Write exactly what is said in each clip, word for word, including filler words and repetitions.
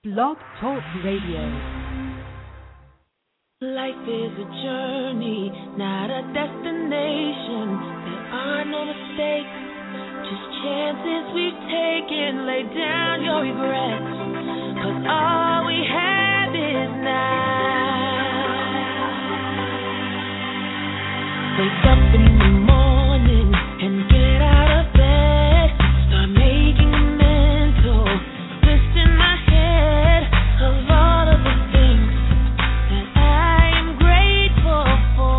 Blog Talk Radio. Life is a journey, not a destination. There are no mistakes, just chances we've taken. Lay down your regrets, 'cause all we have is now. Wake up in the morning and get out of bed. Start making a mental list in my head of all of the things that I am grateful for.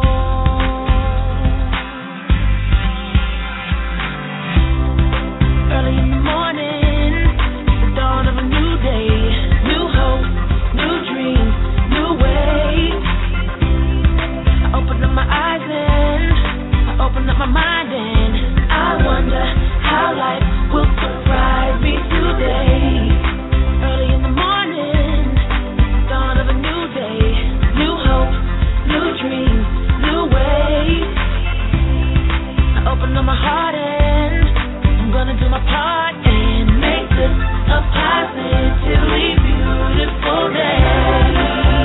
Early in the morning, the dawn of a new day, new hope, new dreams, new ways. I open up my eyes and I open up my mind and I wonder how life will surprise me today. Early in the morning, dawn of a new day, new hope, new dreams, new ways. I open up my heart and I'm gonna do my part and make this a positively beautiful day.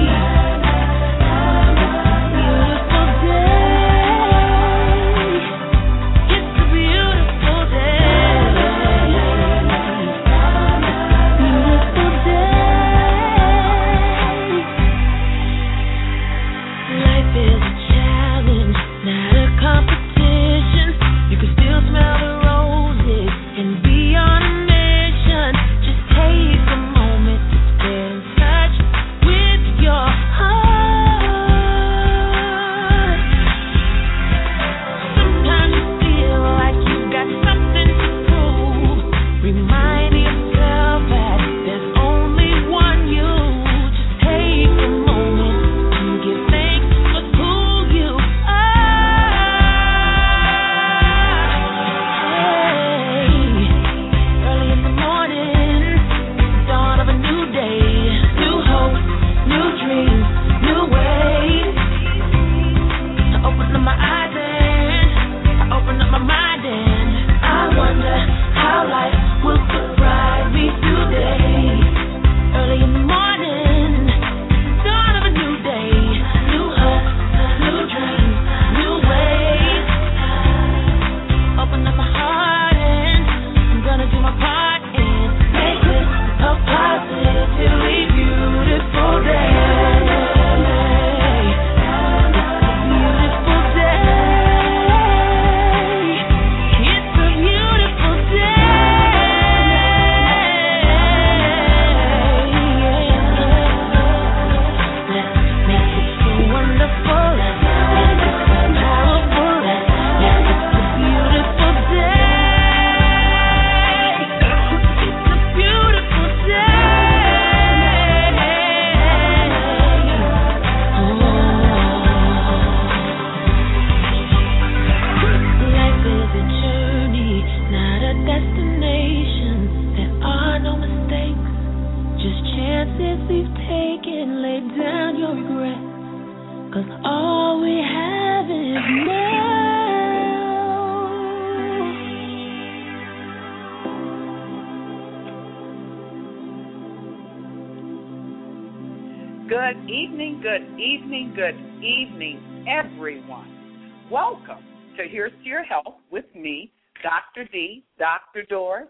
Good evening, good evening, good evening, everyone. Welcome to Here's to Your Health with me, Doctor D, Doctor Doris.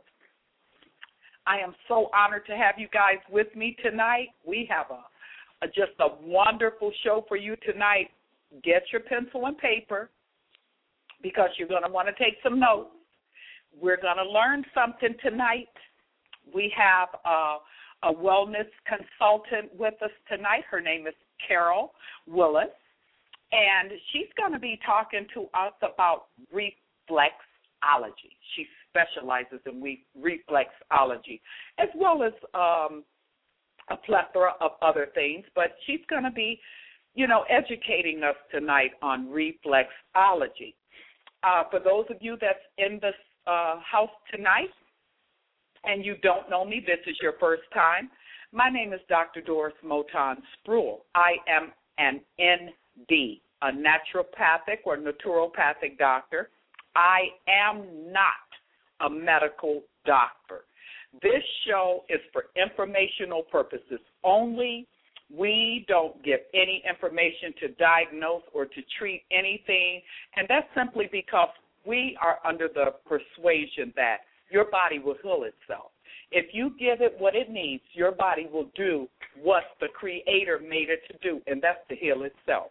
I am so honored to have you guys with me tonight. We have a, a just a wonderful show for you tonight. Get your pencil and paper because you're going to want to take some notes. We're going to learn something tonight. We have a a wellness consultant with us tonight. Her name is Carol Willis, and she's going to be talking to us about reflexology. She specializes in re- reflexology, as well as um, a plethora of other things, but she's going to be, you know, educating us tonight on reflexology. Uh, for those of you that's in the uh, house tonight, and you don't know me, this is your first time, my name is Doctor Doris Moton Spruill. I am an N D, a naturopathic or naturopathic doctor. I am not a medical doctor. This show is for informational purposes only. We don't give any information to diagnose or to treat anything, and that's simply because we are under the persuasion that your body will heal itself. If you give it what it needs, your body will do what the Creator made it to do, and that's to heal itself.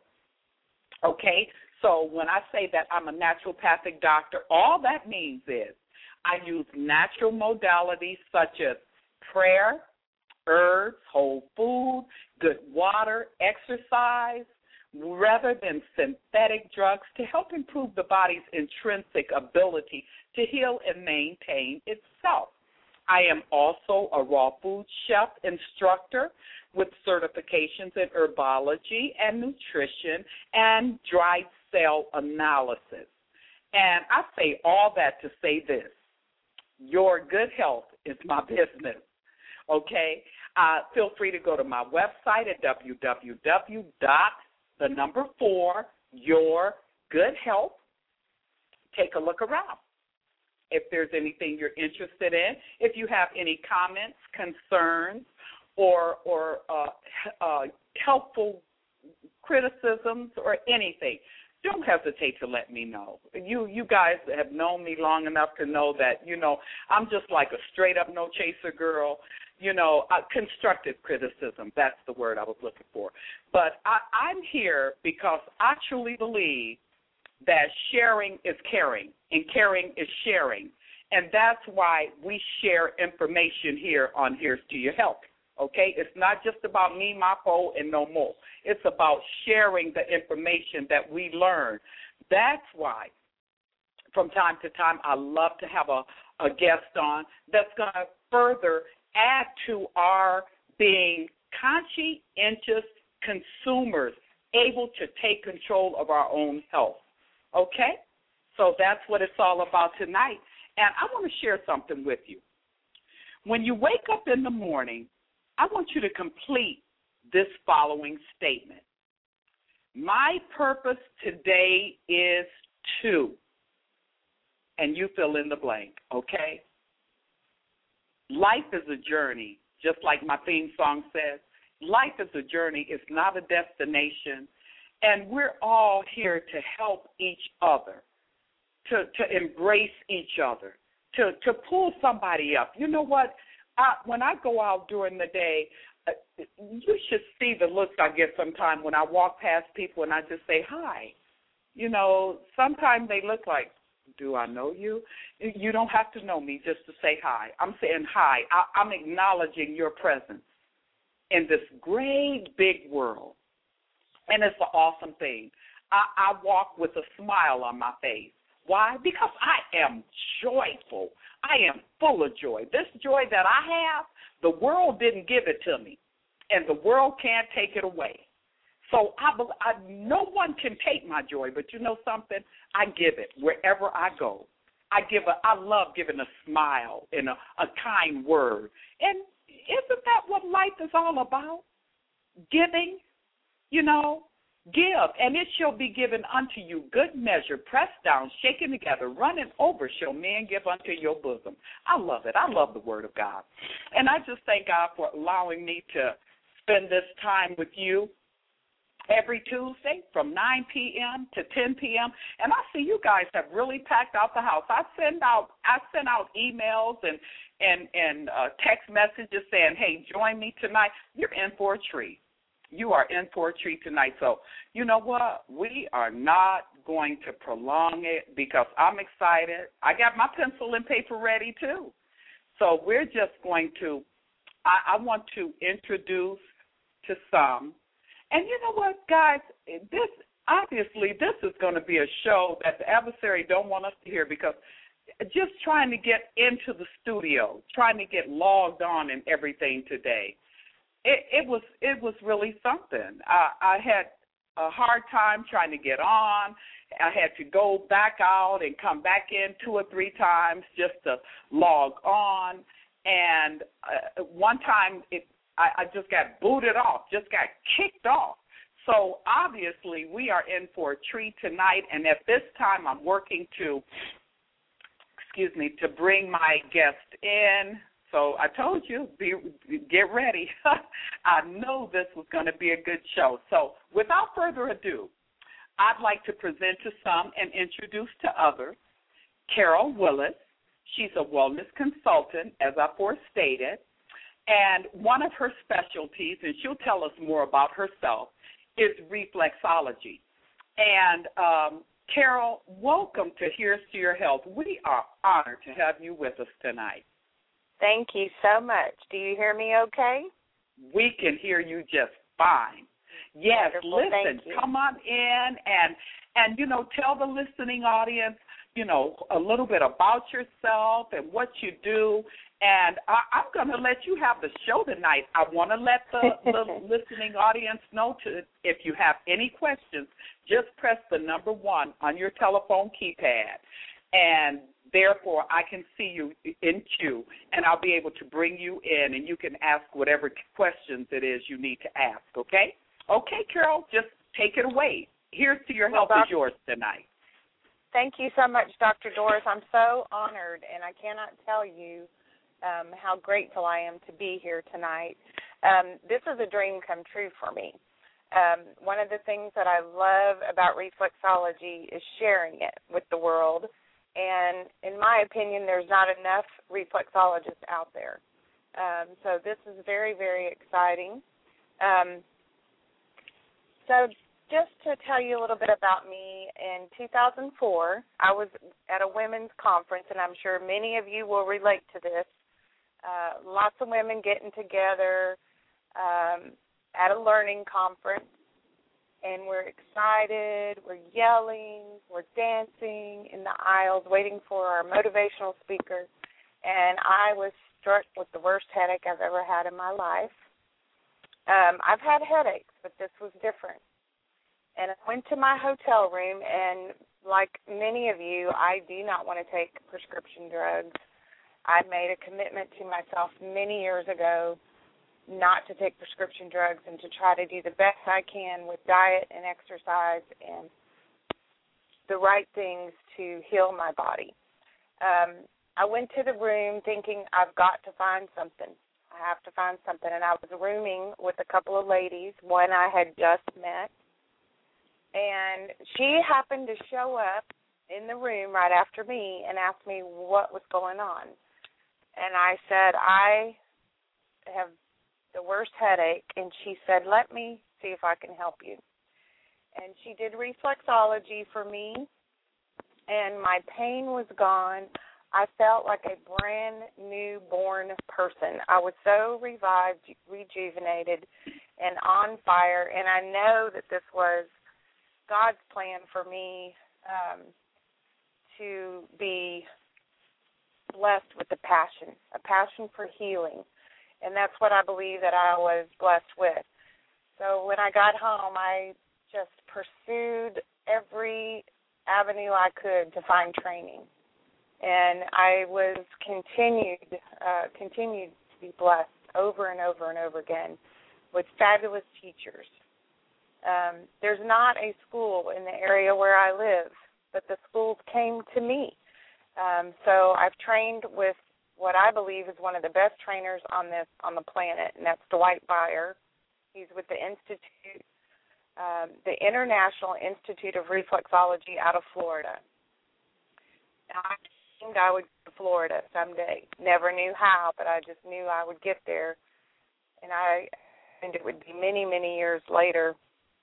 Okay? So when I say that I'm a naturopathic doctor, all that means is I use natural modalities such as prayer, herbs, whole food, good water, exercise, rather than synthetic drugs to help improve the body's intrinsic ability to heal and maintain itself. I am also a raw food chef instructor with certifications in herbology and nutrition and dried cell analysis. And I say all that to say this. Your good health is my business, okay? Uh, feel free to go to my website at w w w dot the number four your good health. Take a look around. If there's anything you're interested in, if you have any comments, concerns, or or uh, uh, helpful criticisms or anything, don't hesitate to let me know. You you guys have known me long enough to know that, you know, I'm just like a straight-up no-chaser girl. You know, uh, constructive criticism, that's the word I was looking for. But I, I'm here because I truly believe that sharing is caring, and caring is sharing. And that's why we share information here on Here's to Your Health, okay? It's not just about me, my foe, and no more. It's about sharing the information that we learn. That's why from time to time I love to have a, a guest on that's going to further add to our being conscientious consumers, able to take control of our own health, okay? So that's what it's all about tonight. And I want to share something with you. When you wake up in the morning, I want you to complete this following statement. My purpose today is to, and you fill in the blank, okay? Life is a journey, just like my theme song says. Life is a journey. It's not a destination. And we're all here to help each other, to, to embrace each other, to, to pull somebody up. You know what? I, when I go out during the day, uh, you should see the looks I get sometimes when I walk past people and I just say, hi. You know, sometimes they look like, do I know you? You don't have to know me just to say hi. I'm saying hi. I, I'm acknowledging your presence in this great big world. And it's an awesome thing. I, I walk with a smile on my face. Why? Because I am joyful. I am full of joy. This joy that I have, the world didn't give it to me, and the world can't take it away. So I, I, no one can take my joy, but you know something? I give it wherever I go. I give a, I love giving a smile and a, a kind word. And isn't that what life is all about? Giving, you know, give, and it shall be given unto you, good measure, pressed down, shaken together, running over, shall men give unto your bosom. I love it. I love the word of God. And I just thank God for allowing me to spend this time with you every Tuesday from nine p.m. to ten p.m. And I see you guys have really packed out the house. I send out I send out emails and and and uh, text messages saying, "Hey, join me tonight." You're in for a treat. You are in for a treat tonight. So you know what? We are not going to prolong it because I'm excited. I got my pencil and paper ready too. So we're just going to. I, I want to introduce to some. And you know what, guys, this obviously this is going to be a show that the adversary don't want us to hear because just trying to get into the studio, trying to get logged on and everything today, it, it was it was really something. I, I had a hard time trying to get on. I had to go back out and come back in two or three times just to log on. And uh, one time it I just got booted off, just got kicked off. So obviously we are in for a treat tonight, and at this time I'm working to, excuse me, to bring my guest in. So I told you, be, get ready. I know this was going to be a good show. So without further ado, I'd like to present to some and introduce to others Carol Willis. She's a wellness consultant, as I forestated, and one of her specialties, and she'll tell us more about herself, is reflexology. And um, Carol, welcome to Here's to Your Health. We are honored to have you with us tonight. Thank you so much. Do you hear me okay? We can hear you just fine. Yes, Wonderful. listen, come on in and, and, you know, tell the listening audience, you know, a little bit about yourself and what you do. And I, I'm going to let you have the show tonight. I want to let the, the listening audience know to, if you have any questions, just press the number one on your telephone keypad. And therefore, I can see you in queue, and I'll be able to bring you in, and you can ask whatever questions it is you need to ask, okay? Okay, Carol, just take it away. Here's to Your Health well, is yours tonight. Thank you so much, Doctor Doris. I'm so honored, and I cannot tell you um, how grateful I am to be here tonight. Um, this is a dream come true for me. Um, one of the things that I love about reflexology is sharing it with the world, and in my opinion, there's not enough reflexologists out there. Um, so this is very, very exciting. Um, so just to tell you a little bit about me, in two thousand four, I was at a women's conference, and I'm sure many of you will relate to this. Uh, lots of women getting together um, at a learning conference, and we're excited, we're yelling, we're dancing in the aisles, waiting for our motivational speaker, and I was struck with the worst headache I've ever had in my life. Um, I've had headaches, but this was different. And I went to my hotel room, and like many of you, I do not want to take prescription drugs. I made a commitment to myself many years ago not to take prescription drugs and to try to do the best I can with diet and exercise and the right things to heal my body. Um, I went to the room thinking I've got to find something. I have to find something. And I was rooming with a couple of ladies, one I had just met. And she happened to show up in the room right after me and asked me what was going on. And I said, I have the worst headache. And she said, let me see if I can help you. And she did reflexology for me, and my pain was gone. I felt like a brand new born person. I was so revived, rejuvenated, and on fire. And I know that this was God's plan for me um, to be blessed with a passion, a passion for healing. And that's what I believe that I was blessed with. So when I got home, I just pursued every avenue I could to find training. And I was continued, uh, continued to be blessed over and over and over again with fabulous teachers. Um, there's not a school in the area where I live, but the schools came to me. Um, so I've trained with what I believe is one of the best trainers on this on the planet, and that's Dwight Byer. He's with the Institute, um, the International Institute of Reflexology out of Florida. Now, I dreamed I would go to Florida someday. Never knew how, but I just knew I would get there, and I and it would be many, many years later.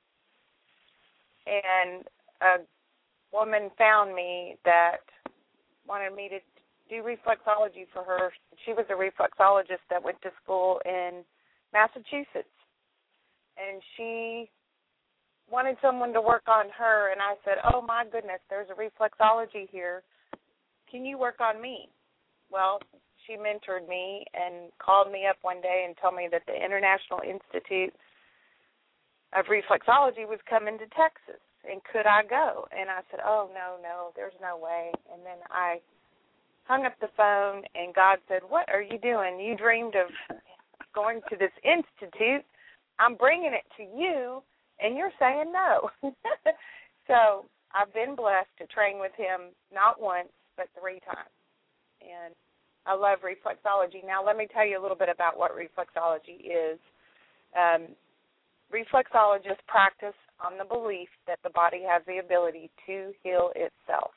And a woman found me that wanted me to do reflexology for her. She was a reflexologist that went to school in Massachusetts, and she wanted someone to work on her, and I said, oh, my goodness, there's a reflexology here. Can you work on me? Well, she mentored me and called me up one day and told me that the International Institute of Reflexology was coming to Texas, and could I go? And I said, oh, no, no, there's no way. And then I hung up the phone, and God said, what are you doing? You dreamed of going to this institute. I'm bringing it to you, and you're saying no. So I've been blessed to train with him not once but three times. And I love reflexology. Now, let me tell you a little bit about what reflexology is. Um, reflexologists practice on the belief that the body has the ability to heal itself.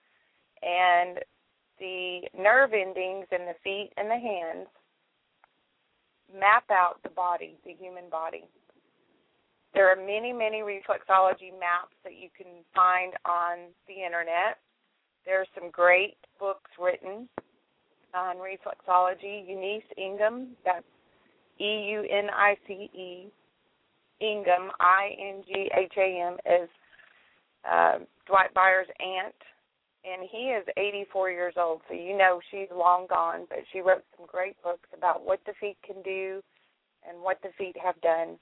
And the nerve endings in the feet and the hands map out the body, the human body. There are many, many reflexology maps that you can find on the Internet. There are some great books written on reflexology. Eunice Ingham, that's E U N I C E, Ingham, I N G H A M, is uh, Dwight Byers' aunt, and he is eighty-four years old, so you know she's long gone, but she wrote some great books about what the feet can do and what the feet have done.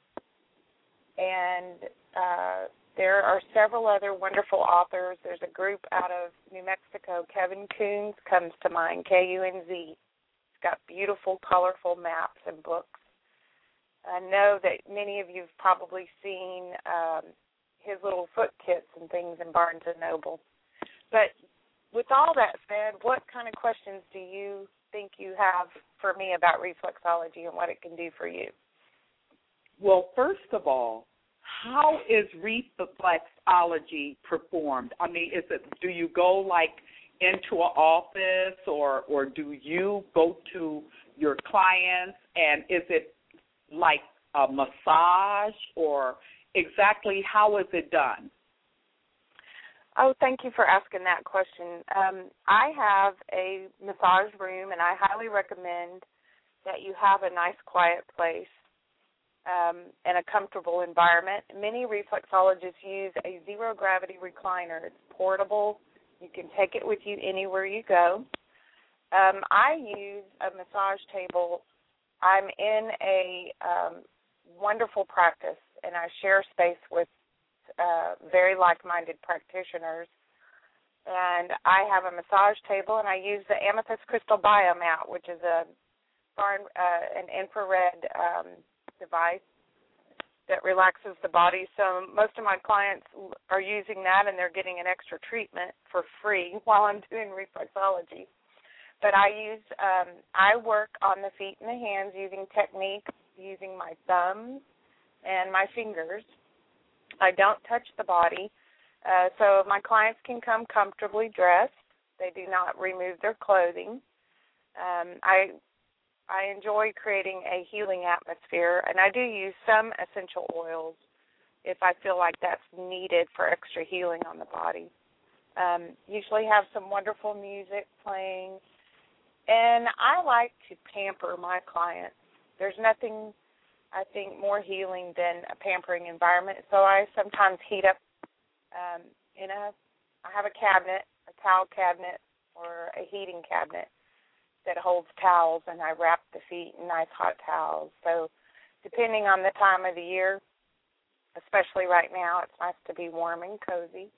And uh, there are several other wonderful authors. There's a group out of New Mexico. Kevin Coons comes to mind, K U N Z. He's got beautiful, colorful maps and books. I know that many of you have probably seen um, his little foot kits and things in Barnes and Noble. But with all that said, what kind of questions do you think you have for me about reflexology and what it can do for you? Well, first of all, how is reflexology performed? I mean, is it, do you go like into an office, or or do you go to your clients, and is it like a massage, or exactly how is it done? Oh, thank you for asking that question. Um, I have a massage room, and I highly recommend that you have a nice, quiet place um, and a comfortable environment. Many reflexologists use a zero-gravity recliner. It's portable. You can take it with you anywhere you go. Um, I use a massage table. I'm in a um, wonderful practice, and I share space with uh, very like-minded practitioners. And I have a massage table, and I use the Amethyst Crystal Biomat, which is a foreign, uh, an infrared um, device that relaxes the body. So most of my clients are using that, and they're getting an extra treatment for free while I'm doing reflexology. But I use, um, I work on the feet and the hands using techniques, using my thumbs and my fingers. I don't touch the body. Uh, so my clients can come comfortably dressed. They do not remove their clothing. Um, I I enjoy creating a healing atmosphere, and I do use some essential oils if I feel like that's needed for extra healing on the body. Um, usually have some wonderful music playing, and I like to pamper my clients. There's nothing, I think, more healing than a pampering environment, so I sometimes heat up Um, in a, I have a cabinet, a towel cabinet or a heating cabinet that holds towels, and I wrap the feet in nice hot towels. So depending on the time of the year, especially right now, it's nice to be warm and cozy.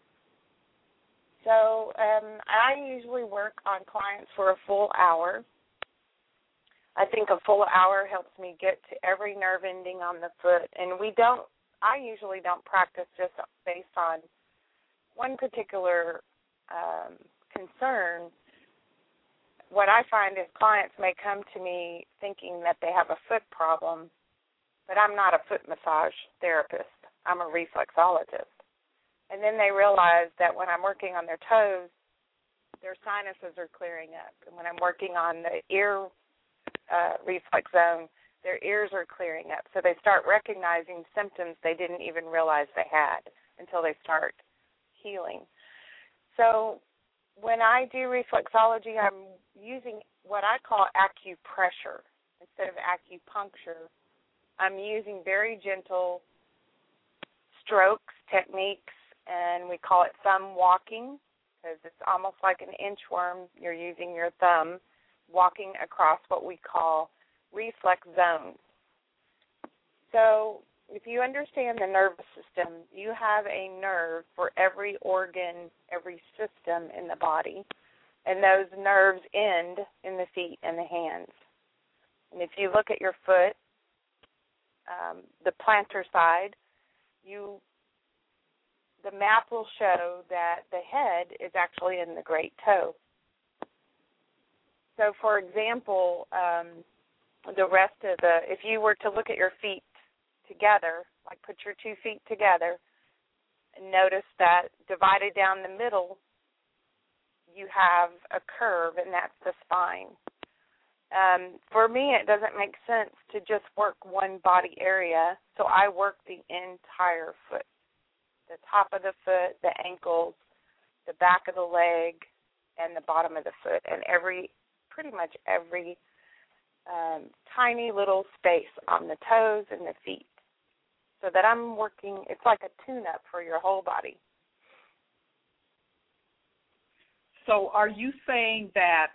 So um, I usually work on clients for a full hour. I think a full hour helps me get to every nerve ending on the foot, and we don't I usually don't practice just based on one particular um, concern. What I find is clients may come to me thinking that they have a foot problem, but I'm not a foot massage therapist. I'm a reflexologist. And then they realize that when I'm working on their toes, their sinuses are clearing up. And when I'm working on the ear uh, reflex zone, their ears are clearing up. So they start recognizing symptoms they didn't even realize they had until they start healing. So when I do reflexology, I'm using what I call acupressure instead of acupuncture. I'm using very gentle strokes, techniques, and we call it thumb walking because it's almost like an inchworm. You're using your thumb walking across what we call reflex zones. So if you understand the nervous system, you have a nerve for every organ, every system in the body, and those nerves end in the feet and the hands. And if you look at your foot, um, the plantar side, you the map will show that the head is actually in the great toe. So, for example, um, the rest of the, if you were to look at your feet together, like put your two feet together, and notice that divided down the middle, you have a curve, and that's the spine. Um, for me, it doesn't make sense to just work one body area, so I work the entire foot, the top of the foot, the ankles, the back of the leg, and the bottom of the foot, and every, pretty much every um, tiny little space on the toes and the feet, so that I'm working, it's like a tune-up for your whole body. So are you saying that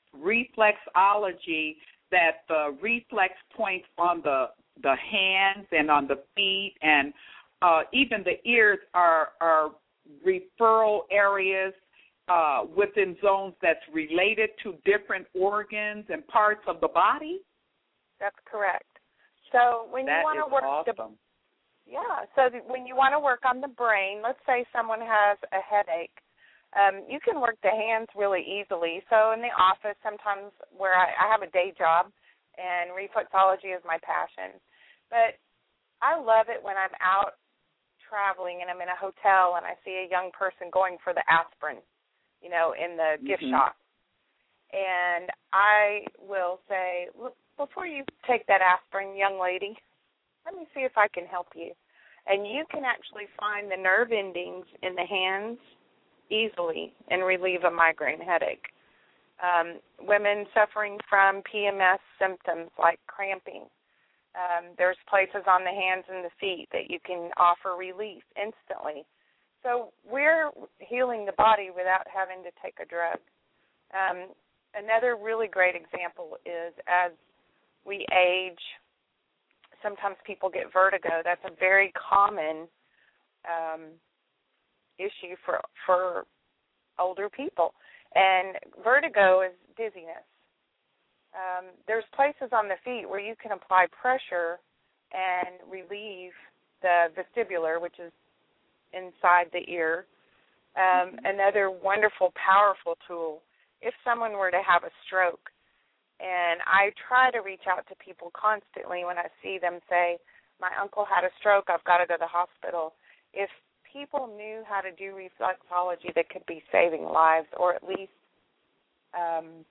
reflexology, that the reflex points on the the hands and on the feet and uh, even the ears are, are referral areas uh, within zones that's related to different organs and parts of the body? That's correct. So when that you want to work awesome. the yeah, so the, when you want to work on the brain, let's say someone has a headache. Um, you can work the hands really easily. So in the office, sometimes where I, I have a day job, and reflexology is my passion. But I love it when I'm out traveling and I'm in a hotel and I see a young person going for the aspirin, you know, in the mm-hmm. gift shop. And I will say, look, before you take that aspirin, young lady, let me see if I can help you. And you can actually find the nerve endings in the hands easily and relieve a migraine headache. Um, women suffering from P M S symptoms like cramping, um, there's places on the hands and the feet that you can offer relief instantly. So we're healing the body without having to take a drug. Um, another really great example is as we age, sometimes people get vertigo. That's a very common um issue for for older people, and vertigo is dizziness. Um, there's places on the feet where you can apply pressure and relieve the vestibular, which is inside the ear. Um, mm-hmm. Another wonderful, powerful tool, if someone were to have a stroke, and I try to reach out to people constantly when I see them say, my uncle had a stroke, I've got to go to the hospital. If people knew how to do reflexology that could be saving lives, or at least um,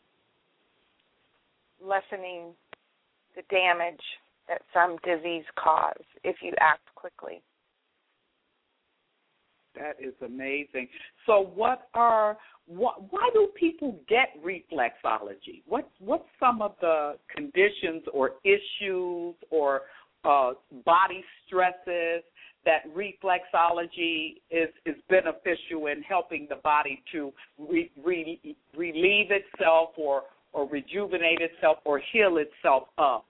lessening the damage that some disease cause if you act quickly. That is amazing. So what are what, why do people get reflexology? What what's some of the conditions or issues or uh, body stresses that reflexology is, is beneficial in helping the body to re, re, relieve itself or, or rejuvenate itself or heal itself up?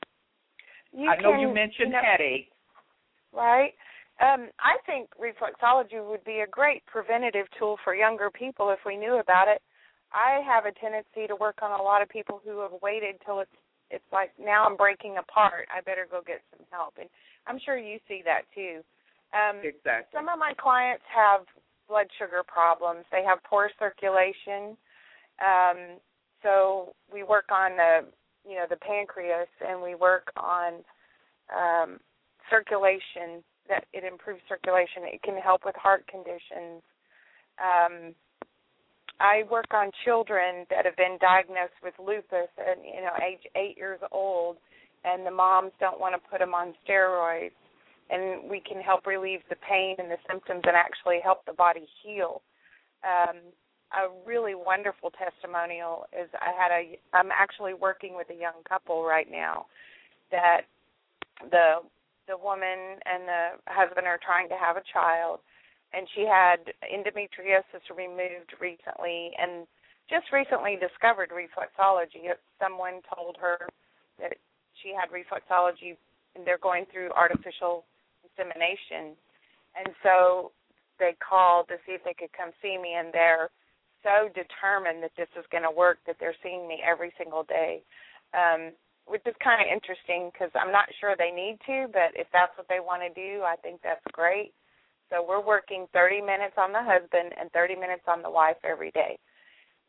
You I know can, you mentioned you know, headache. Right. Um, I think reflexology would be a great preventative tool for younger people if we knew about it. I have a tendency to work on a lot of people who have waited till it's it's like, now I'm breaking apart. I better go get some help. And I'm sure you see that too. Um, exactly. Some of my clients have blood sugar problems. They have poor circulation. Um, so we work on the, you know, the pancreas, and we work on um, circulation, that it improves circulation. It can help with heart conditions. Um, I work on children that have been diagnosed with lupus at, you know, age eight years old, and the moms don't want to put them on steroids, and we can help relieve the pain and the symptoms and actually help the body heal. Um, a really wonderful testimonial is I had a, I'm actually working with a young couple right now that the the woman and the husband are trying to have a child, and she had endometriosis removed recently and just recently discovered reflexology. Someone told her that she had reflexology, and they're going through artificial insemination. And so they called to see if they could come see me, and they're so determined that this is going to work that they're seeing me every single day, um, which is kind of interesting because I'm not sure they need to, but if that's what they want to do, I think that's great. So we're working thirty minutes on the husband and thirty minutes on the wife every day.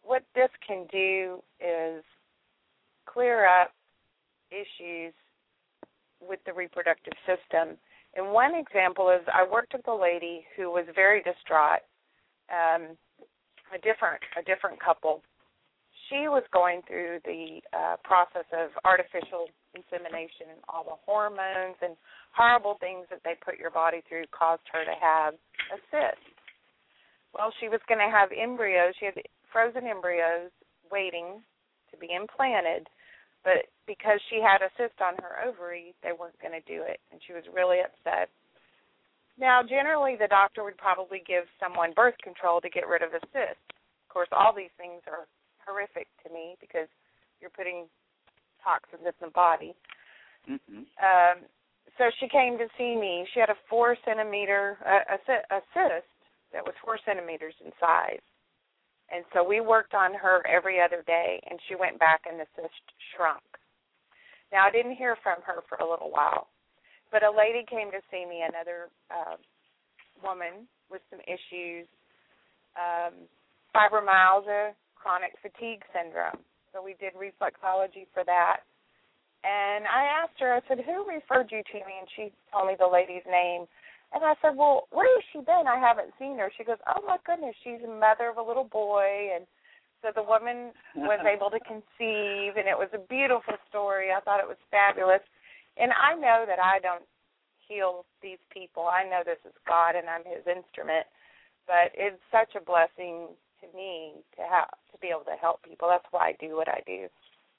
what this can do is clear up issues with the reproductive system. And one example is I worked with a lady who was very distraught, um, a different a different couple. She was going through the uh, process of artificial insemination, and all the hormones and horrible things that they put your body through caused her to have a cyst. Well, she was going to have embryos. She had frozen embryos waiting to be implanted, but because she had a cyst on her ovary, they weren't going to do it, and she was really upset. Now, generally, the doctor would probably give someone birth control to get rid of the cyst. Of course, all these things are horrific to me because you're putting toxins in the body. Mm-hmm. Um, so she came to see me. She had a four centimeter a, a, a cyst that was four centimeters in size. And so we worked on her every other day, and she went back and the cyst shrunk. Now, I didn't hear from her for a little while, but a lady came to see me, another uh, woman with some issues, um, fibromyalgia, chronic fatigue syndrome. So we did reflexology for that. And I asked her, I said, who referred you to me? And she told me the lady's name. And I said, well, where has she been? I haven't seen her. She goes, oh, my goodness, she's a mother of a little boy. And so the woman was able to conceive, and it was a beautiful story. I thought it was fabulous. And I know that I don't heal these people. I know this is God, and I'm his instrument. But it's such a blessing to me to have to be able to help people. That's why I do what I do.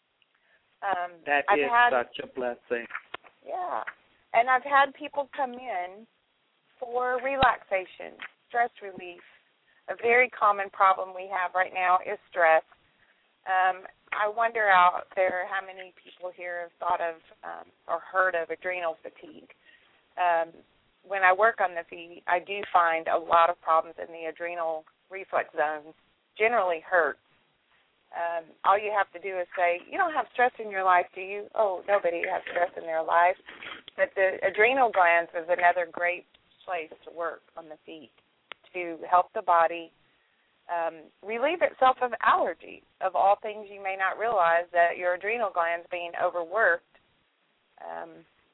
Um, that I've is had, such a blessing. Yeah. And I've had people come in for relaxation, stress relief. A very common problem we have right now is stress. Um, I wonder out there how many people here have thought of um, or heard of adrenal fatigue. Um, when I work on the feet, I do find a lot of problems in the adrenal reflex zones, generally hurt. Um, all you have to do is say, you don't have stress in your life, do you? Oh, nobody has stress in their life. But the adrenal glands is another great place to work on the feet to help the body um, relieve itself of allergies. Of all things, you may not realize that your adrenal glands being overworked um,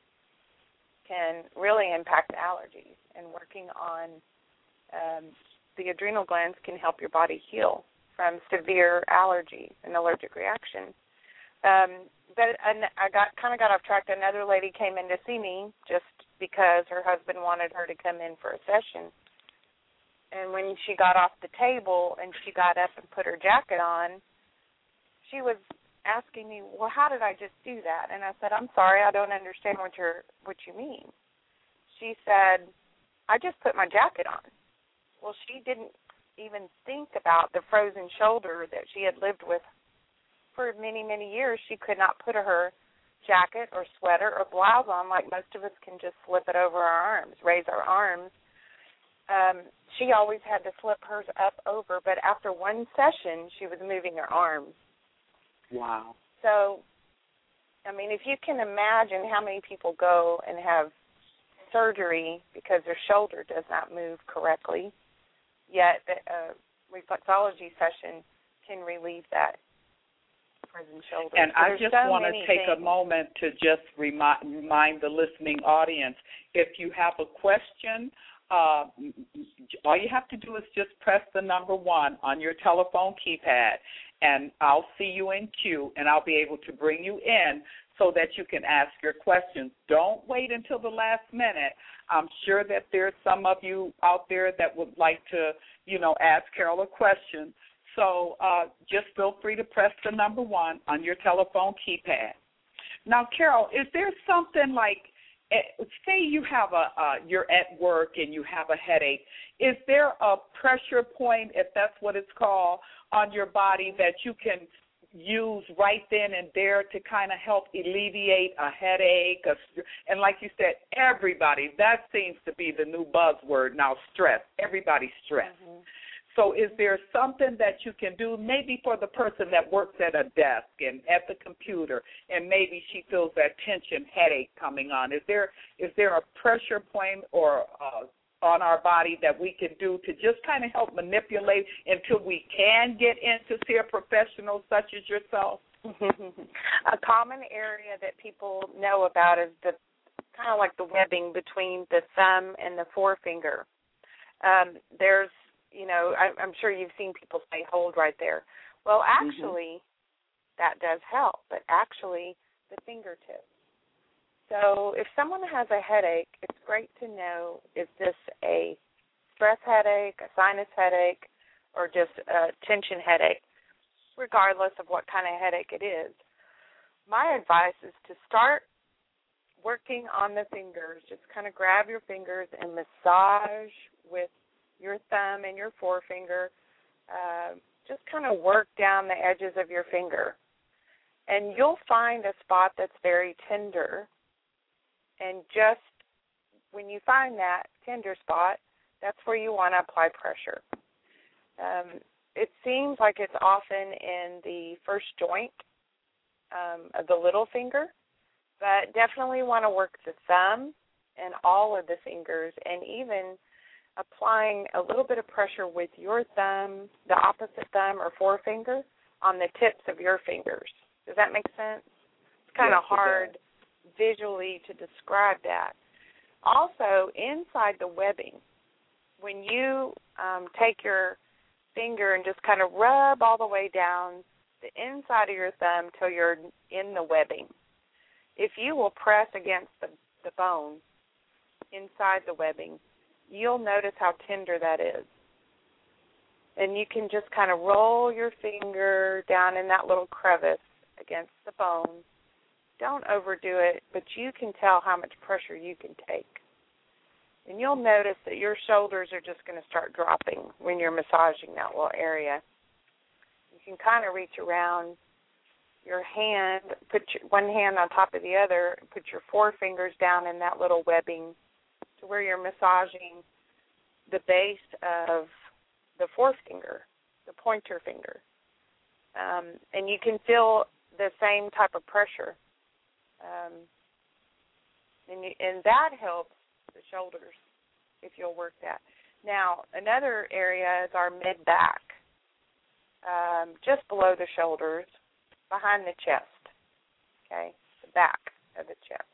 can really impact allergies. And working on um, the adrenal glands can help your body heal from severe allergies and allergic reactions. Um, but and I got kind of got off track. Another lady came in to see me just because her husband wanted her to come in for a session. And when she got off the table and she got up and put her jacket on, she was asking me, well, how did I just do that? And I said, I'm sorry, I don't understand what you're what you mean. She said, I just put my jacket on. Well, she didn't even think about the frozen shoulder that she had lived with for many, many years. She could not put her jacket or sweater or blouse on like most of us can just slip it over our arms, raise our arms. Um, she always had to flip hers up over, but after one session, she was moving her arms. Wow. So, I mean, if you can imagine how many people go and have surgery because their shoulder does not move correctly, yet a reflexology session can relieve that frozen shoulder. And so I just so want to take things. a moment to just remind, remind the listening audience, if you have a question, uh, all you have to do is just press the number one on your telephone keypad, and I'll see you in queue, and I'll be able to bring you in so that you can ask your questions. Don't wait until the last minute. I'm sure that there's some of you out there that would like to, you know, ask Carol a question. So uh, just feel free to press the number one on your telephone keypad. Now, Carol, is there something like, say you have a, uh, you're at work and you have a headache, is there a pressure point, if that's what it's called, on your body that you can use right then and there to kind of help alleviate a headache? A, and like you said, everybody, that seems to be the new buzzword now, stress. Everybody's stressed. Mm-hmm. So is there something that you can do maybe for the person that works at a desk and at the computer, and maybe she feels that tension headache coming on? Is there is there a pressure point or a, on our body that we can do to just kind of help manipulate until we can get in to see a professional such as yourself? A common area that people know about is the kind of like the webbing between the thumb and the forefinger. Um, there's, you know, I, I'm sure you've seen people say, hold right there. Well, actually, mm-hmm. that does help, but actually the fingertips. So if someone has a headache, it's great to know, is this a stress headache, a sinus headache, or just a tension headache, regardless of what kind of headache it is. My advice is to start working on the fingers. Just kind of grab your fingers and massage with your thumb and your forefinger. Uh, just kind of work down the edges of your finger. And you'll find a spot that's very tender. And just when you find that tender spot, that's where you want to apply pressure. Um, it seems like it's often in the first joint um, of the little finger, but definitely want to work the thumb and all of the fingers, and even applying a little bit of pressure with your thumb, the opposite thumb or forefinger, on the tips of your fingers. Does that make sense? It's kind of yes, hard visually to describe that. Also, inside the webbing, when you um, take your finger and just kind of rub all the way down the inside of your thumb till you're in the webbing, if you will press against the, the bone inside the webbing, you'll notice how tender that is. And you can just kind of roll your finger down in that little crevice against the bone. Don't overdo it, but you can tell how much pressure you can take. And you'll notice that your shoulders are just going to start dropping when you're massaging that little area. You can kind of reach around your hand, put your, one hand on top of the other, and put your forefingers down in that little webbing to where you're massaging the base of the forefinger, the pointer finger. Um, and you can feel the same type of pressure. Um, and, you, and that helps the shoulders if you'll work that. Now, another area is our mid-back, um, just below the shoulders, behind the chest, okay, the back of the chest.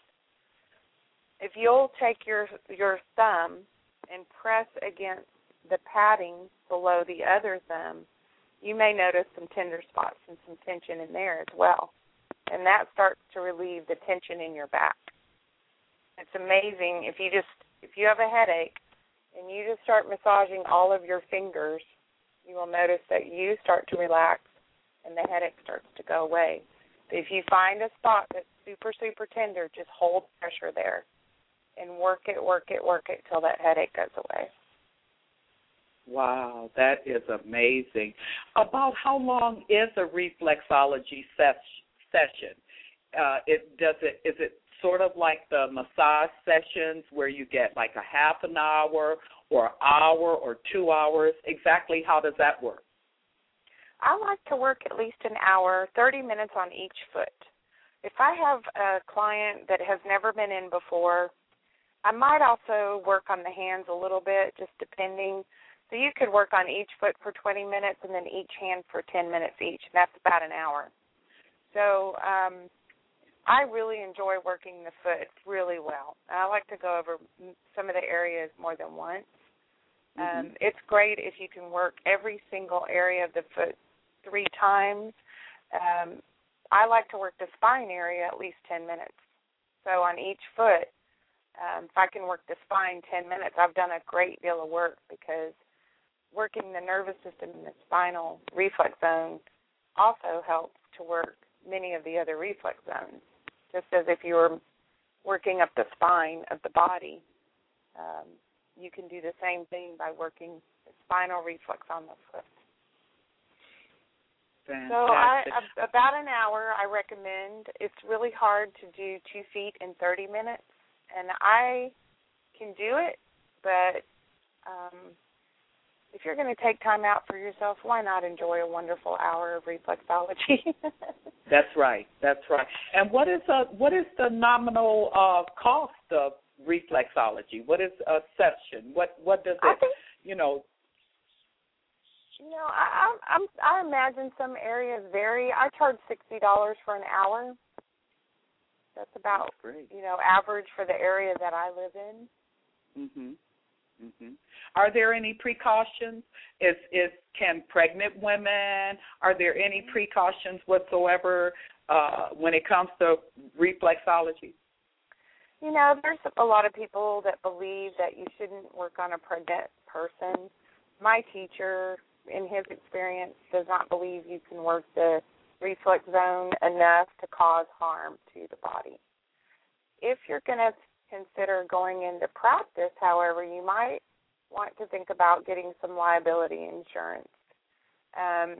If you'll take your your thumb and press against the padding below the other thumb, you may notice some tender spots and some tension in there as well. And that starts to relieve the tension in your back. It's amazing if you just, if you have a headache and you just start massaging all of your fingers, you will notice that you start to relax and the headache starts to go away. But if you find a spot that's super, super tender, just hold pressure there and work it, work it, work it till that headache goes away. Wow, that is amazing. About how long is a reflexology ses- session? Uh, it does it is it sort of like the massage sessions where you get like a half an hour or an hour or two hours? Exactly how does that work? I like to work at least an hour, thirty minutes on each foot. If I have a client that has never been in before, I might also work on the hands a little bit, just depending. So you could work on each foot for twenty minutes and then each hand for ten minutes each, and that's about an hour. So um, I really enjoy working the foot really well. I like to go over some of the areas more than once. Mm-hmm. Um, it's great if you can work every single area of the foot three times. Um, I like to work the spine area at least ten minutes. So on each foot, um, if I can work the spine ten minutes, I've done a great deal of work, because working the nervous system in the spinal reflex zone also helps to work many of the other reflex zones, just as if you were working up the spine of the body. Um, you can do the same thing by working the spinal reflex on the foot. Fantastic. So I, about an hour I recommend. It's really hard to do two feet in thirty minutes, and I can do it, but um, if you're going to take time out for yourself, why not enjoy a wonderful hour of reflexology? That's right. That's right. And what is a, what is the nominal uh, cost of reflexology? What is a session? What what does I it, think, you know? you know, I, I, I'm, I imagine some areas vary. I charge sixty dollars for an hour. That's about, That's great. you know, average for the area that I live in. Mhm. Mhm. Are there any precautions? Is is can pregnant women? Are there any precautions whatsoever uh, when it comes to reflexology? You know, there's a lot of people that believe that you shouldn't work on a pregnant person. My teacher, in his experience, does not believe you can work the reflex zone enough to cause harm to the body. If you're going to consider going into practice, however, you might want to think about getting some liability insurance. Um,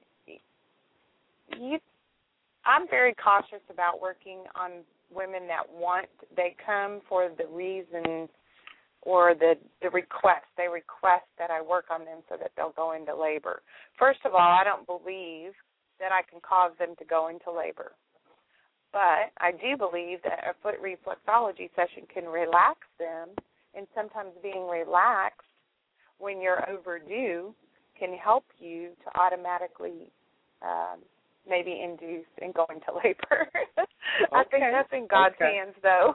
you, I'm very cautious about working on women that want, they come for the reason or the, the request. They request that I work on them so that they'll go into labor. First of all, I don't believe that I can cause them to go into labor. But I do believe that a foot reflexology session can relax them, and sometimes being relaxed when you're overdue can help you to automatically um, maybe induce and go into labor. I Okay. think that's in God's okay. hands, though.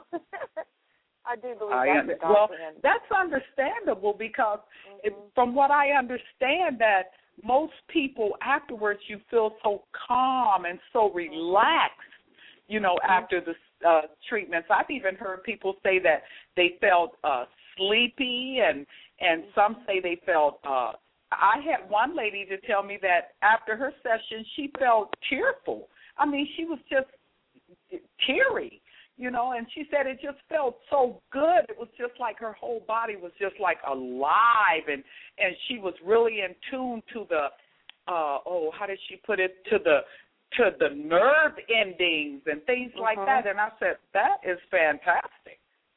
I do believe I that's under- in God's well, hands. that's understandable because Mm-hmm. it, from what I understand, that most people afterwards you feel so calm and so relaxed, you know, Mm-hmm. after the uh, treatments. I've even heard people say that they felt uh, sleepy, and and some say they felt. Uh, I had one lady to tell me that after her session she felt tearful. I mean, she was just teary, you know, and she said it just felt so good. It was just like her whole body was just like alive, and and she was really in tune to the, uh, oh, how did she put it, to the to the nerve endings and things like Mhm. that. And I said, that is fantastic.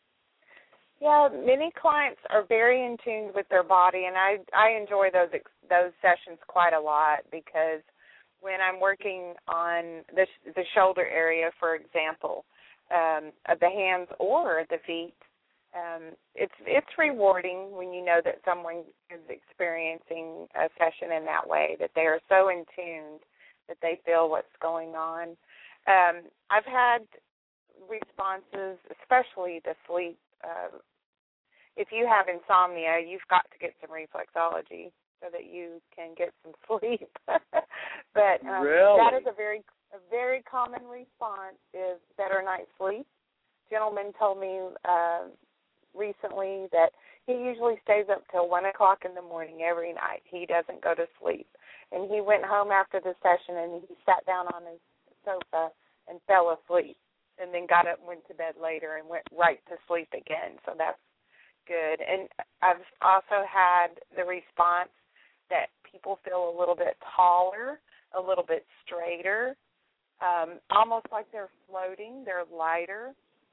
Yeah, many clients are very in tune with their body, and I I enjoy those those sessions quite a lot because when I'm working on the the shoulder area, for example, um, of the hands or the feet, um, it's it's rewarding when you know that someone is experiencing a session in that way, that they are so in tune that they feel what's going on. Um, I've had responses, especially the sleep. Uh, if you have insomnia, you've got to get some reflexology so that you can get some sleep. But um, really? that is a very a very common response is better night's sleep. Gentleman told me uh, recently that he usually stays up till one o'clock in the morning every night. He doesn't go to sleep. And he went home after the session and he sat down on his sofa and fell asleep and then got up and went to bed later and went right to sleep again. So that's good. And I've also had the response that people feel a little bit taller, a little bit straighter, um, almost like they're floating, they're lighter.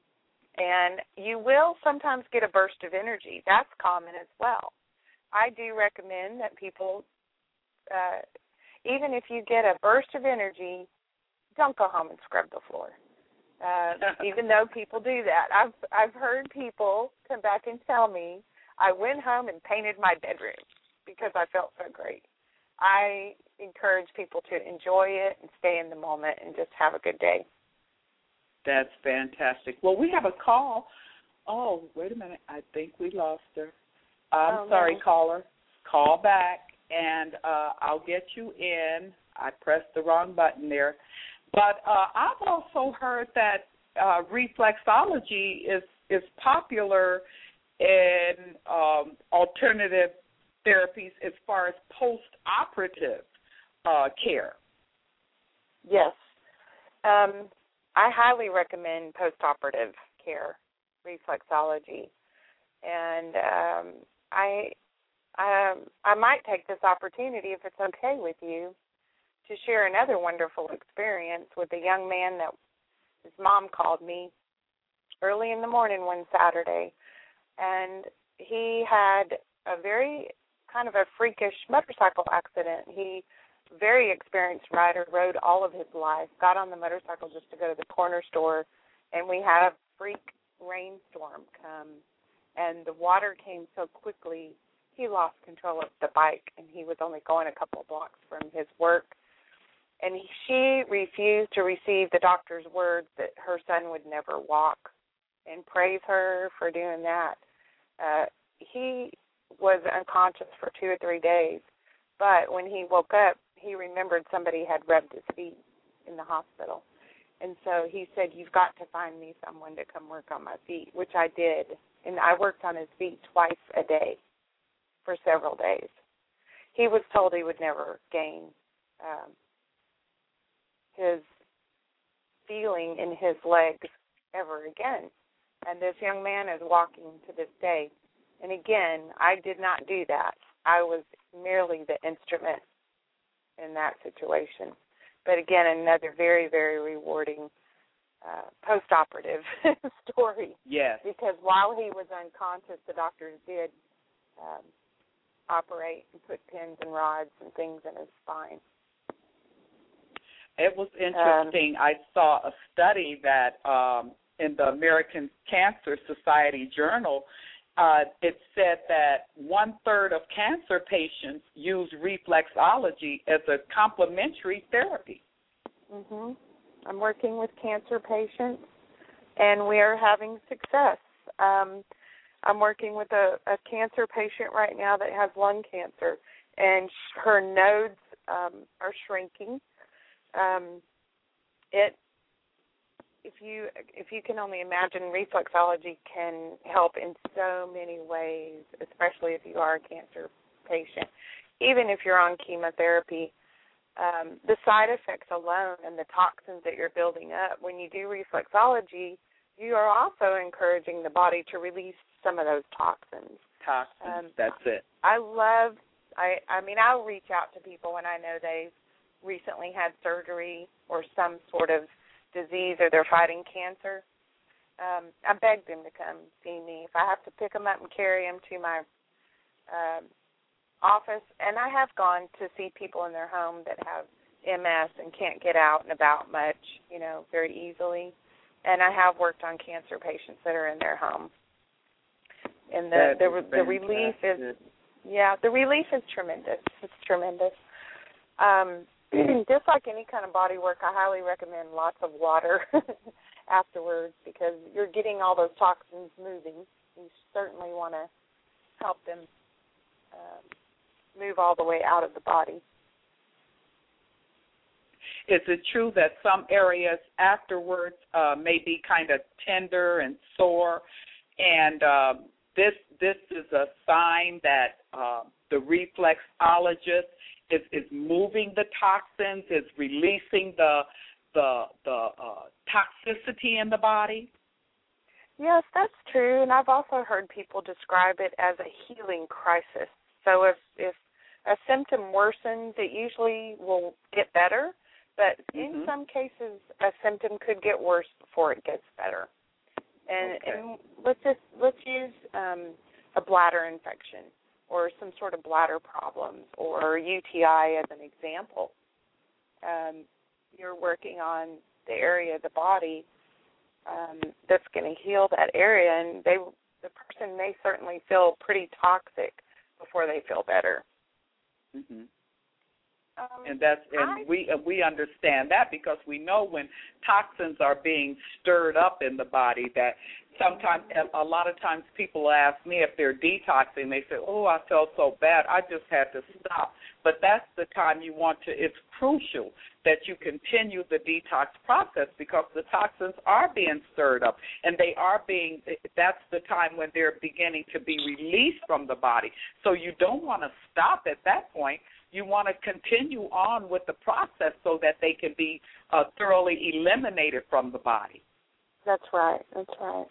And you will sometimes get a burst of energy. That's common as well. I do recommend that people, uh, even if you get a burst of energy, don't go home and scrub the floor. Uh, even though people do that. I've I've heard people come back and tell me, I went home and painted my bedroom because I felt so great. I encourage people to enjoy it and stay in the moment and just have a good day. That's fantastic. Well, we have a call. Oh, wait a minute. I think we lost her. I'm oh, sorry, no. caller. Call back, and uh, I'll get you in. I pressed the wrong button there. But uh, I've also heard that uh, reflexology is, is popular in um, alternative therapies as far as post-operative uh, care. Yes. Um, I highly recommend post-operative care, reflexology. And um, I, I, I might take this opportunity, if it's okay with you, to share another wonderful experience with a young man that his mom called me early in the morning one Saturday, and he had a very kind of a freakish motorcycle accident. He, very experienced rider, rode all of his life, got on the motorcycle just to go to the corner store, and we had a freak rainstorm come, and the water came so quickly, he lost control of the bike, and he was only going a couple of blocks from his work. And he, she refused to receive the doctor's words that her son would never walk, and praise her for doing that. Uh, he was unconscious for two or three days, but when he woke up, he remembered somebody had rubbed his feet in the hospital. And so he said, you've got to find me someone to come work on my feet, which I did. And I worked on his feet twice a day for several days. He was told he would never gain um, his feeling in his legs ever again. And this young man is walking to this day. And again, I did not do that. I was merely the instrument in that situation. But again, another very, very rewarding uh, post-operative story. Yes. Because while he was unconscious, the doctors did um, operate and put pins and rods and things in his spine. It was interesting. Um, I saw a study that um, in the American Cancer Society Journal, uh, it said that one-third of cancer patients use reflexology as a complementary therapy. Mm-hmm. I'm working with cancer patients, and we are having success. Um, I'm working with a, a cancer patient right now that has lung cancer, and sh- her nodes um, are shrinking. Um, it If you if you can only imagine, reflexology can help in so many ways, especially if you are a cancer patient. Even if you're on chemotherapy, um, the side effects alone and the toxins that you're building up, when you do reflexology, you are also encouraging the body to release some of those toxins. Toxins, um, that's it. I love, I, I mean, I'll reach out to people when I know they've recently had surgery or some sort of disease or they're fighting cancer. Um, I beg them to come see me. If I have to pick them up and carry them to my uh, office, and I have gone to see people in their home that have M S and can't get out and about much, you know, very easily. And I have worked on cancer patients that are in their home. And the the, the relief is, yeah, the relief is tremendous. It's tremendous. Um, just like any kind of body work, I highly recommend lots of water afterwards because you're getting all those toxins moving. You certainly want to help them uh, move all the way out of the body. Is it true that some areas afterwards uh, may be kind of tender and sore, and uh, this this is a sign that uh, the reflexologist is, is moving the toxins, is releasing the the the uh, toxicity in the body? Yes, that's true, and I've also heard people describe it as a healing crisis. So if if a symptom worsens, it usually will get better. But mm-hmm. in some cases, a symptom could get worse before it gets better. And, okay. and let's just let's use um, a bladder infection or some sort of bladder problems or U T I as an example. Um, you're working on the area of the body um, that's going to heal that area, and they the person may certainly feel pretty toxic before they feel better. Mm-hmm. Um, and that's and I, we uh, we understand that because we know when toxins are being stirred up in the body that sometimes a lot of times people ask me if they're detoxing. They say, "Oh, I felt so bad, I just had to stop." But that's the time you want to. It's crucial that you continue the detox process because the toxins are being stirred up and they are being. That's the time when they're beginning to be released from the body. So you don't want to stop at that point. You want to continue on with the process so that they can be uh, thoroughly eliminated from the body. That's right. That's right.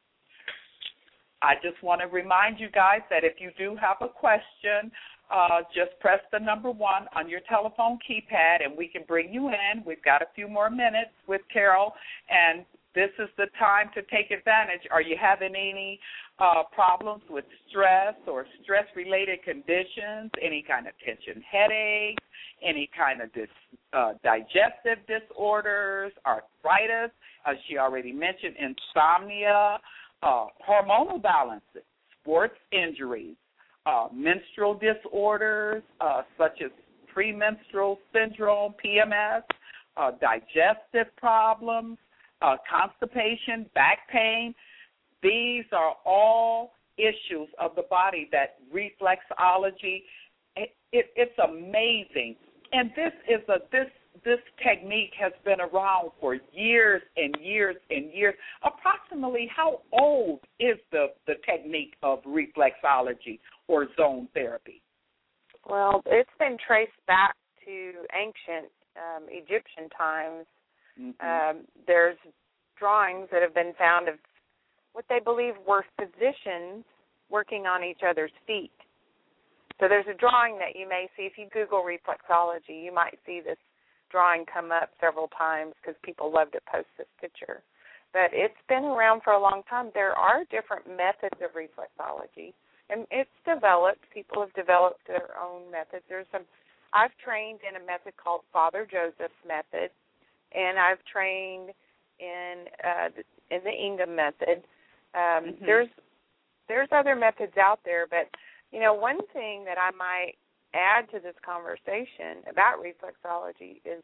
I just want to remind you guys that if you do have a question, uh, just press the number one on your telephone keypad, and we can bring you in. We've got a few more minutes with Carol, and this is the time to take advantage. Are you having any uh, problems with stress or stress-related conditions, any kind of tension headache, any kind of dis, uh, digestive disorders, arthritis, as she already mentioned, insomnia, uh, hormonal balances, sports injuries, uh, menstrual disorders uh, such as premenstrual syndrome, P M S, uh, digestive problems, uh, constipation, back pain. These are all issues of the body that reflexology, it, it, it's amazing. And this is a this this technique has been around for years and years and years. Approximately how old is the, the technique of reflexology or zone therapy? Well, it's been traced back to ancient um, Egyptian times. Mm-hmm. Um, there's drawings that have been found of what they believe were physicians working on each other's feet. So there's a drawing that you may see. If you Google reflexology, you might see this drawing come up several times because people love to post this picture. But it's been around for a long time. There are different methods of reflexology. And it's developed. People have developed their own methods. There's some. I've trained in a method called Father Joseph's method, and I've trained in uh, in the Ingham method. Um, mm-hmm. There's there's other methods out there, but you know, one thing that I might add to this conversation about reflexology is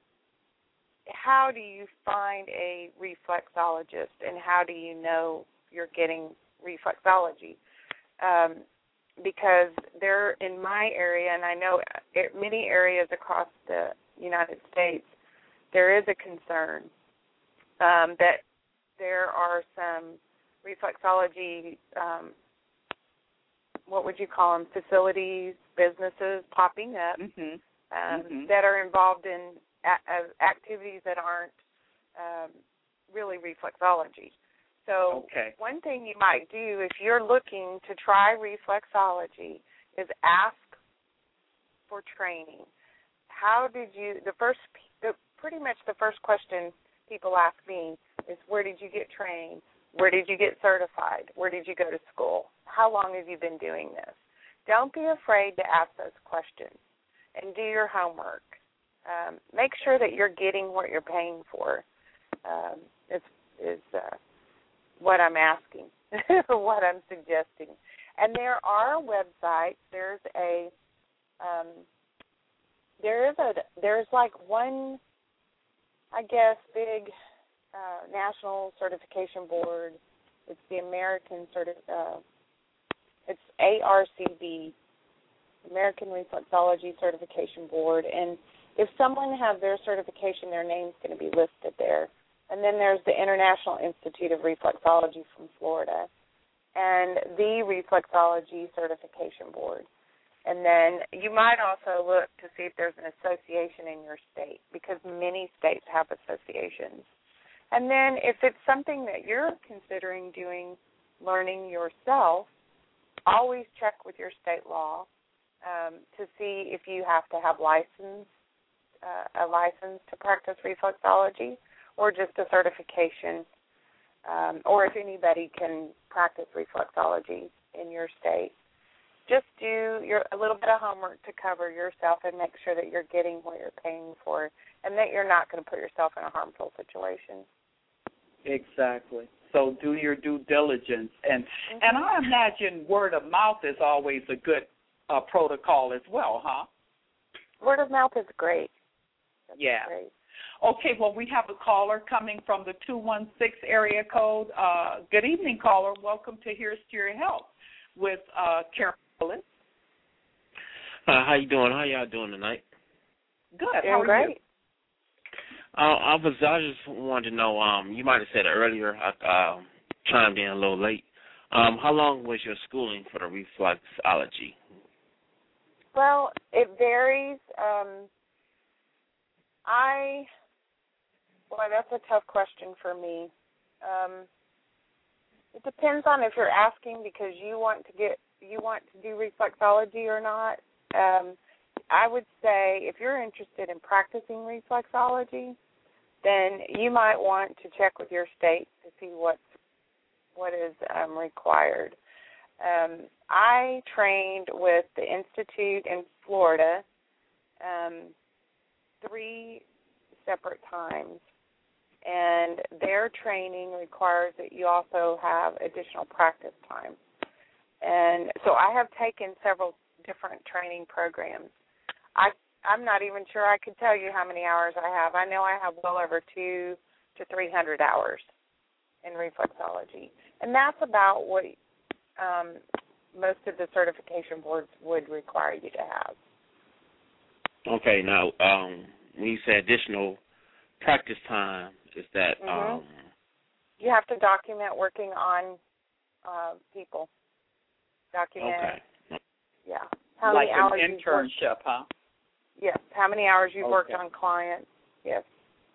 how do you find a reflexologist, and how do you know you're getting reflexology? Um, because there, in my area, and I know many areas across the United States, there is a concern um, that there are some reflexology, um, what would you call them, facilities, businesses popping up mm-hmm. Um, mm-hmm. that are involved in a- activities that aren't um, really reflexology. So okay. One thing you might do if you're looking to try reflexology is ask for training. How did you, the first, the, pretty much the first question people ask me is, where did you get trained? Where did you get certified? Where did you go to school? How long have you been doing this? Don't be afraid to ask those questions and do your homework. Um, make sure that you're getting what you're paying for. Um, is is uh, what I'm asking, what I'm suggesting. And there are websites. There's a, um, there is a, there's like one, I guess, big uh, national certification board. It's the American certi- uh, it's A R C B, American Reflexology Certification Board. And if someone has their certification, their name's going to be listed there. And then there's the International Institute of Reflexology from Florida and the Reflexology Certification Board. And then you might also look to see if there's an association in your state, because many states have associations. And then if it's something that you're considering doing, learning yourself, always check with your state law um, to see if you have to have license, uh, a license to practice reflexology, or just a certification, um, or if anybody can practice reflexology in your state. Just do your, a little bit of homework to cover yourself and make sure that you're getting what you're paying for and that you're not going to put yourself in a harmful situation. Exactly. So do your due diligence. And, mm-hmm. and I imagine word of mouth is always a good uh, protocol as well, huh? Word of mouth is great. That's yeah. Great. Okay, well, we have a caller coming from the two one six area code. Uh, good evening, caller. Welcome to Here's to Your Health with uh, Carolyn. Uh, how you doing? How y'all doing tonight? Good. Doing how are great. you? Uh, I was I just wanted to know. Um, you might have said it earlier. I uh, chimed in a little late. Um, how long was your schooling for the reflexology? Well, it varies. Um, I. Boy, that's a tough question for me. Um, it depends on if you're asking because you want to get you want to do reflexology or not. Um, I would say if you're interested in practicing reflexology, then you might want to check with your state to see what's what is um, required. Um, I trained with the Institute in Florida um, three separate times. and their training requires that you also have additional practice time. And so I have taken several different training programs. I, I'm not even sure I could tell you how many hours I have. I know I have well over two to three hundred hours in reflexology, and that's about what um, most of the certification boards would require you to have. Okay, now um, when you say additional practice time, is that mm-hmm. um, you have to document working on uh, people. Document. Okay. Yeah. How like many hours an internship, huh? Yes. How many hours you've okay. worked on clients? Yes.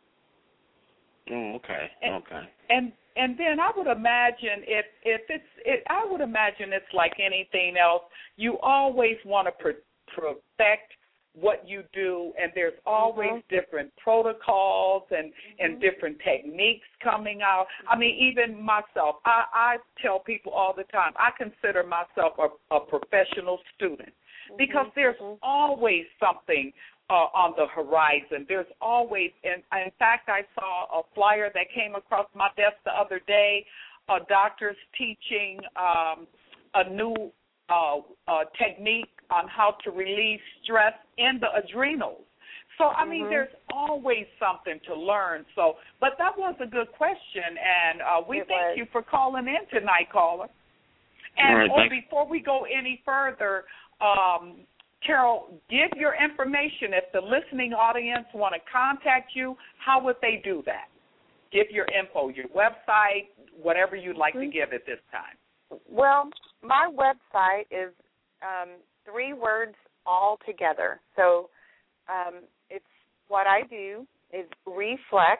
Oh, okay. And, okay. And and then I would imagine if if it's it, I would imagine it's like anything else. You always want to per, perfect what you do, and there's always mm-hmm. different protocols and mm-hmm. and different techniques coming out. I mean, even myself, I, I tell people all the time, I consider myself a, a professional student mm-hmm. because there's mm-hmm. always something Uh, on the horizon. There's always, and in fact, I saw a flyer that came across my desk the other day, a doctor's teaching um, a new uh, uh, technique on how to relieve stress in the adrenals. So, I mean, mm-hmm. there's always something to learn. So, but that was a good question, and uh, we it thank was. you for calling in tonight, caller. And right, oh, before we go any further, um, Carol, give your information. If the listening audience want to contact you, how would they do that? Give your info, your website, whatever you'd like mm-hmm. to give at this time. Well, my website is um, three words all together. So um, it's what I do is reflex,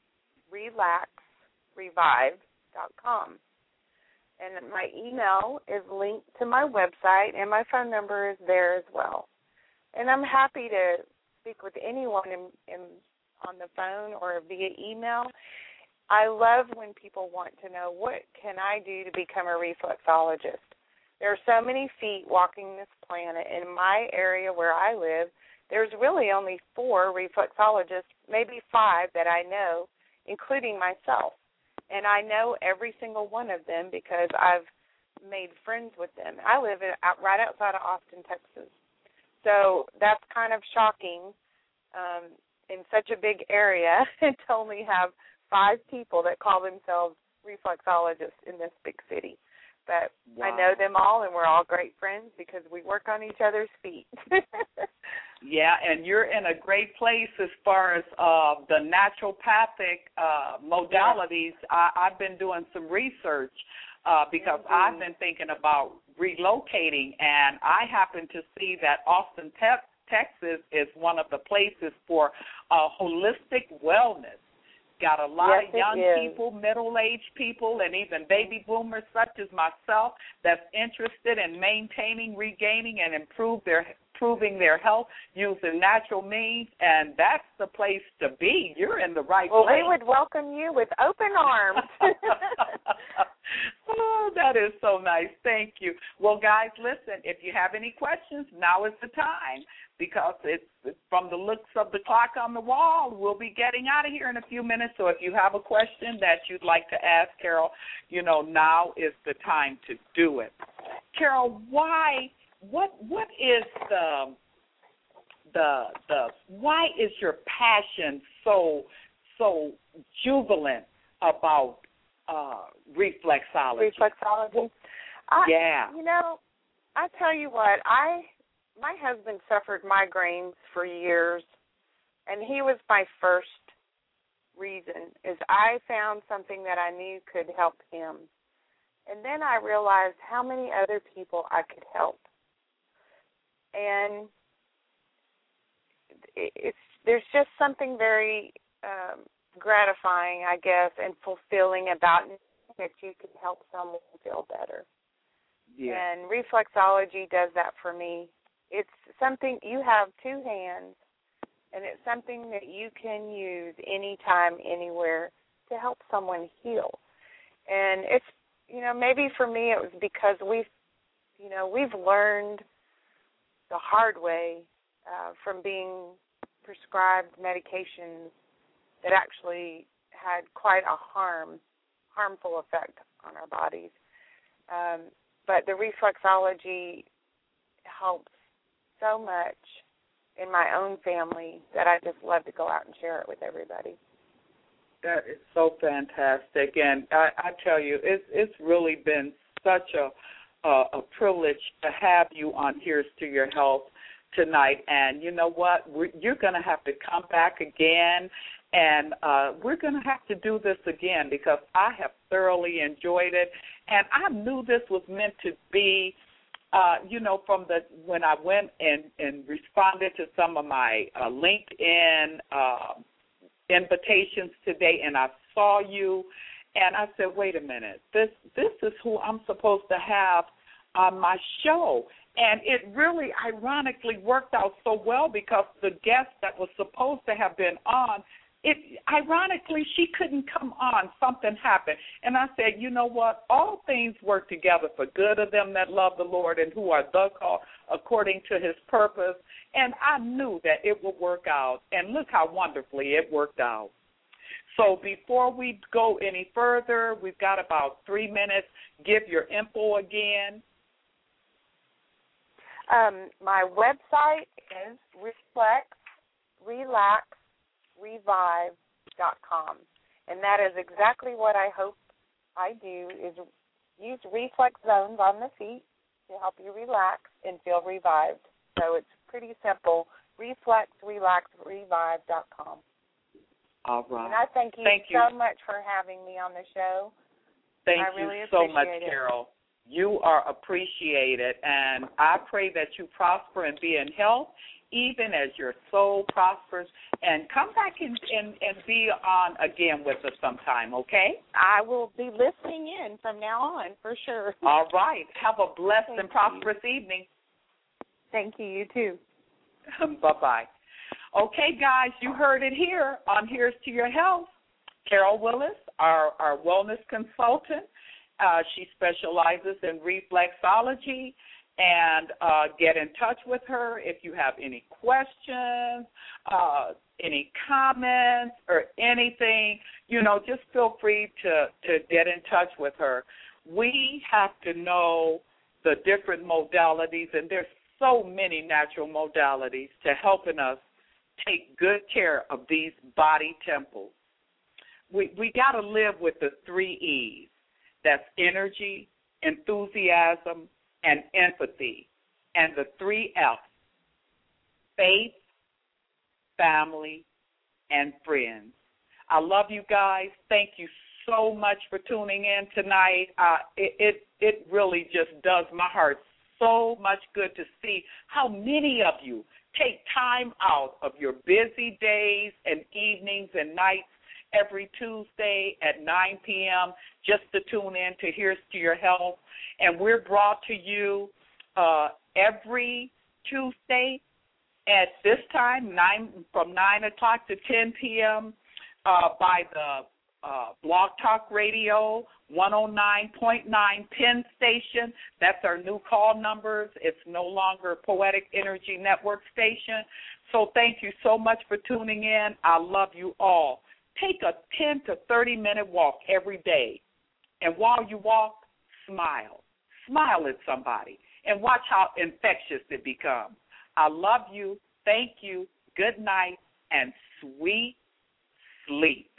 relax, revive dot com. And my email is linked to my website, and my phone number is there as well. And I'm happy to speak with anyone in, in, on the phone or via email. I love when people want to know, what can I do to become a reflexologist? There are so many feet walking this planet. In my area where I live, there's really only four reflexologists, maybe five that I know, including myself. And I know every single one of them because I've made friends with them. I live in, out, right outside of Austin, Texas. So that's kind of shocking um, in such a big area to only have five people that call themselves reflexologists in this big city. But wow. I know them all, and we're all great friends because we work on each other's feet. Yeah, and you're in a great place as far as uh, the naturopathic uh, modalities. I, I've been doing some research uh, because mm-hmm. I've been thinking about relocating, and I happen to see that Austin, te- Texas is one of the places for uh, holistic wellness. Got a lot yes, of young people, middle-aged people, and even baby boomers such as myself that's interested in maintaining, regaining, and improve their improving their health using natural means, and that's the place to be. You're in the right well, place. Well, we would welcome you with open arms. Oh, that is so nice. Thank you. Well, guys, listen, if you have any questions, now is the time because it's, it's from the looks of the clock on the wall. We'll be getting out of here in a few minutes, so if you have a question that you'd like to ask Carol, you know, now is the time to do it. Carol, why... What what is the the the why is your passion so so jubilant about uh, reflexology? Reflexology. I, yeah. You know, I tell you what, I my husband suffered migraines for years, and he was my first reason. Is I found something that I knew could help him, and then I realized how many other people I could help. And it's there's just something very um, gratifying, I guess, and fulfilling about that you can help someone feel better. Yeah. And reflexology does that for me. It's something you have two hands, and it's something that you can use anytime, anywhere to help someone heal. And it's, you know, maybe for me it was because we've, you know, we've learned the hard way uh, from being prescribed medications that actually had quite a harm, harmful effect on our bodies. Um, but the reflexology helps so much in my own family that I just love to go out and share it with everybody. That is so fantastic, and I, I tell you, it's it's really been such a, a a privilege to have you on Here's to Your Health tonight. And you know what? We're, you're going to have to come back again, and uh, we're going to have to do this again because I have thoroughly enjoyed it, and I knew this was meant to be. Uh, you know, from the when I went and, and responded to some of my uh, LinkedIn uh, invitations today, and I saw you, and I said, wait a minute, this this is who I'm supposed to have on my show. And it really ironically worked out so well because the guest that was supposed to have been on, it ironically, she couldn't come on. Something happened. And I said, you know what? All things work together for good of them that love the Lord and who are the called according to his purpose. And I knew that it would work out. And look how wonderfully it worked out. So before we go any further, we've got about three minutes. Give your info again. Um, my website is reflex relax revive dot com, and that is exactly what I hope I do, is use reflex zones on the feet to help you relax and feel revived. So it's pretty simple, reflex relax revive dot com. All right. And I thank you thank so you. much for having me on the show. Thank I really you so much, it. Carol. You are appreciated, and I pray that you prosper and be in health, even as your soul prospers. And come back and, and, and be on again with us sometime, okay? I will be listening in from now on, for sure. All right. Have a blessed Thank and prosperous you. evening. Thank you. You too. Bye-bye. Okay, guys, you heard it here on Here's to Your Health. Carol Willis, our, our wellness consultant. Uh, she specializes in reflexology, and uh, get in touch with her if you have any questions, uh, any comments, or anything. You know, just feel free to, to get in touch with her. We have to know the different modalities, and there's so many natural modalities to helping us take good care of these body temples. We we got to live with the three E's. That's energy, enthusiasm, and empathy. And the three F's, faith, family, and friends. I love you guys. Thank you so much for tuning in tonight. Uh, it, it, it really just does my heart so much good to see how many of you take time out of your busy days and evenings and nights every Tuesday at nine p.m. just to tune in to Here's to Your Health. And we're brought to you uh, every Tuesday at this time, nine from nine o'clock to ten p.m. Uh, by the uh, Blog Talk Radio one oh nine point nine Penn Station. That's our new call numbers. It's no longer Poetic Energy Network Station. So thank you so much for tuning in. I love you all. Take a ten to thirty minute walk every day. And while you walk, smile. Smile at somebody. And watch how infectious it becomes. I love you. Thank you. Good night and sweet sleep.